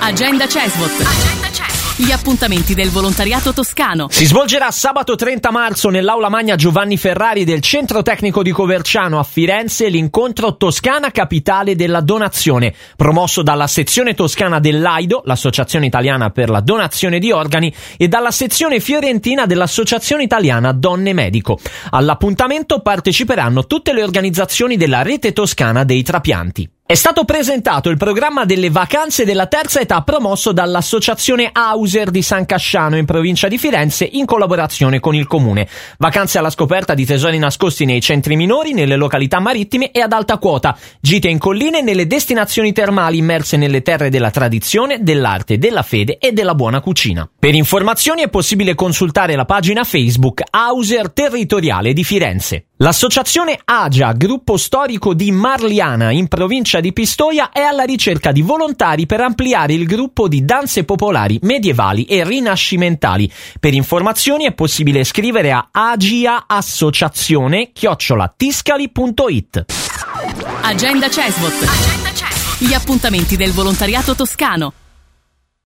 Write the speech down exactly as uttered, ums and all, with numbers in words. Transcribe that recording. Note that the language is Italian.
Agenda Cesvot. Agenda Cesvot. Gli appuntamenti del volontariato toscano. Si svolgerà sabato trenta marzo nell'Aula Magna Giovanni Ferrari del Centro Tecnico di Coverciano a Firenze l'incontro Toscana Capitale della Donazione, promosso dalla sezione toscana dell'Aido, l'Associazione Italiana per la Donazione di Organi, e dalla sezione fiorentina dell'Associazione Italiana Donne Medico. All'appuntamento parteciperanno tutte le organizzazioni della rete toscana dei trapianti. È stato presentato il programma delle vacanze della terza età promosso dall'associazione Auser di San Casciano in provincia di Firenze in collaborazione con il comune. Vacanze alla scoperta di tesori nascosti nei centri minori, nelle località marittime e ad alta quota, gite in colline e nelle destinazioni termali immerse nelle terre della tradizione, dell'arte, della fede e della buona cucina. Per informazioni è possibile consultare la pagina Facebook Auser Territoriale di Firenze. L'associazione Agia, gruppo storico di Marliana in provincia di Pistoia, è alla ricerca di volontari per ampliare il gruppo di danze popolari, medievali e rinascimentali. Per informazioni è possibile scrivere a agiaassociazione chiocciola tiscali punto it. Agenda Cesvot. Agenda Cesvot. Gli appuntamenti del volontariato toscano.